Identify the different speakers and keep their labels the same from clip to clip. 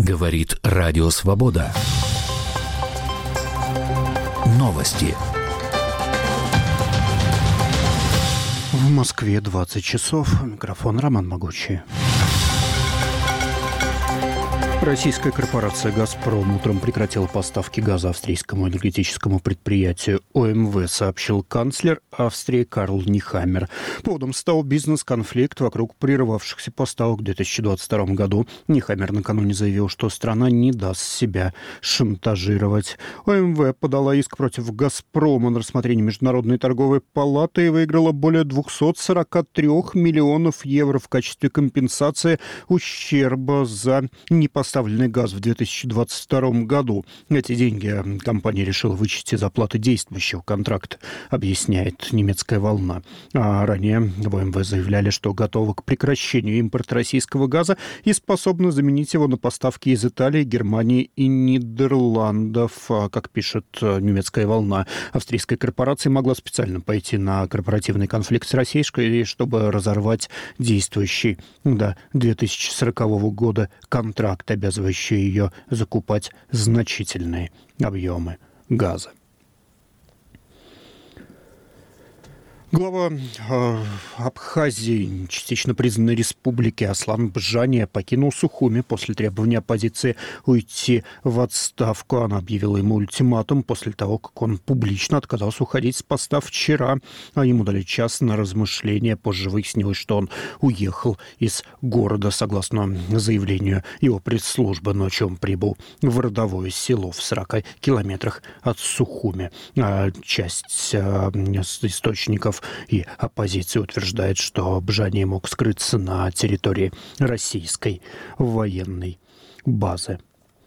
Speaker 1: Говорит Радио Свобода. Новости.
Speaker 2: В Москве 20 часов. Микрофон Роман Могучий. Российская корпорация «Газпром» утром прекратила поставки газа австрийскому энергетическому предприятию ОМВ, сообщил канцлер Австрии Карл Нехаммер. Поводом стал бизнес-конфликт вокруг прерывавшихся поставок в 2022 году. Нехаммер накануне заявил, что страна не даст себя шантажировать. ОМВ подала иск против «Газпрома» на рассмотрение Международной торговой палаты и выиграла более 243 миллионов евро в качестве компенсации ущерба за непоставленный газ в 2022 году. Эти деньги компания решила вычесть из оплаты действующего контракта, объясняет немецкая «Волна». А ранее в ОМВ заявляли, что готовы к прекращению импорта российского газа и способны заменить его на поставки из Италии, Германии и Нидерландов. Как пишет немецкая «Волна», австрийская корпорация могла специально пойти на корпоративный конфликт с российской, чтобы разорвать действующий до 2040 года контракт, обязывающий ее закупать значительные объемы газа. Глава Абхазии, частично признанной республики, Аслан Бжания покинул Сухуми после требования оппозиции уйти в отставку. Она объявила ему ультиматум после того, как он публично отказался уходить с поста вчера. А ему дали час на размышление. Позже выяснилось, что он уехал из города. Согласно заявлению его пресс-службы, ночью он прибыл в родовое село в 40 километрах от Сухуми. Часть источников и оппозиция утверждает, что Бжания мог скрыться на территории российской военной базы.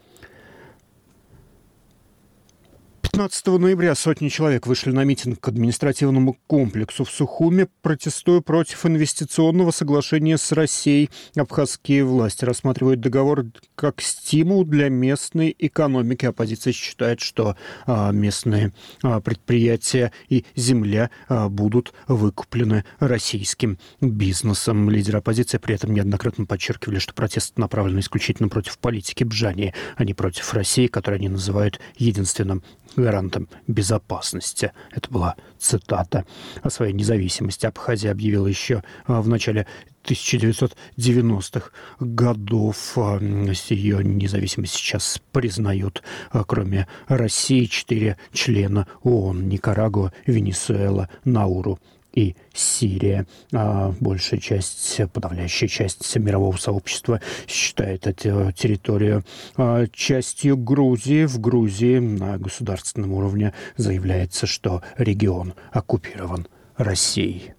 Speaker 2: 15 ноября сотни человек вышли на митинг к административному комплексу в Сухуми, протестуя против инвестиционного соглашения с Россией. Абхазские власти рассматривают договор как стимул для местной экономики. Оппозиция считает, что местные предприятия и земля будут выкуплены российским бизнесом. Лидеры оппозиции при этом неоднократно подчеркивали, что протест направлен исключительно против политики Бжании, а не против России, которую они называют единственным гарантом безопасности. Это была цитата. О своей независимости Абхазия объявила еще в начале 1990-х годов. Ее независимость сейчас признают, кроме России, 4 члена ООН: Никарагуа, Венесуэла, Науру и Сирия. Большая часть, подавляющая часть мирового сообщества считает эту территорию частью Грузии. В Грузии на государственном уровне заявляется, что регион оккупирован Россией.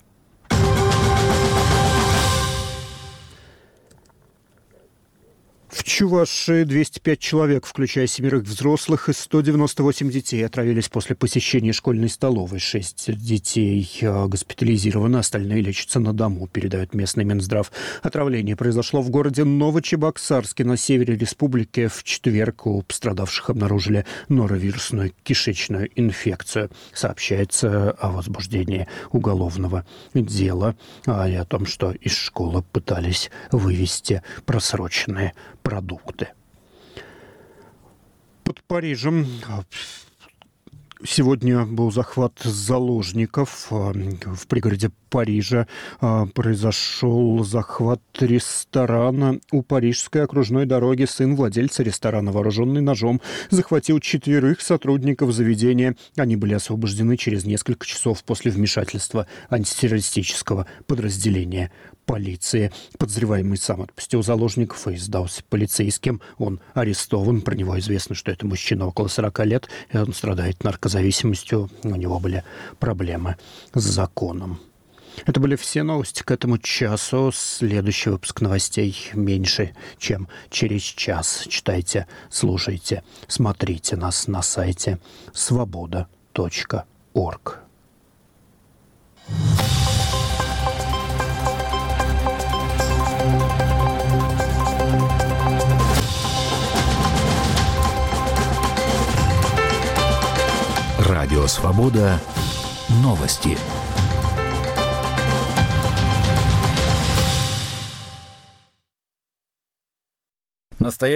Speaker 2: В Чувашии 205 человек, включая 7 взрослых и 198 детей, отравились после посещения школьной столовой. 6 детей госпитализированы, остальные лечатся на дому, передает местный Минздрав. Отравление произошло в городе Новочебоксарске на севере республики. В четверг у пострадавших обнаружили норовирусную кишечную инфекцию. Сообщается о возбуждении уголовного дела и о том, что из школы пытались вывести просроченные продукты. Под Парижем сегодня был захват заложников. В пригороде Парижа произошел захват ресторана. У Парижской окружной дороги сын владельца ресторана, вооруженный ножом, захватил 4 сотрудников заведения. Они были освобождены через несколько часов после вмешательства антитеррористического подразделения полиции. Подозреваемый сам отпустил заложников и сдался полицейским. Он арестован. Про него известно, что это мужчина около 40 лет, и он страдает наркозависимостью. У него были проблемы с законом. Это были все новости к этому часу. Следующий выпуск новостей меньше, чем через час. Читайте, слушайте, смотрите нас на сайте svoboda.org.
Speaker 1: Радио Свобода. Новости.
Speaker 3: Настоящий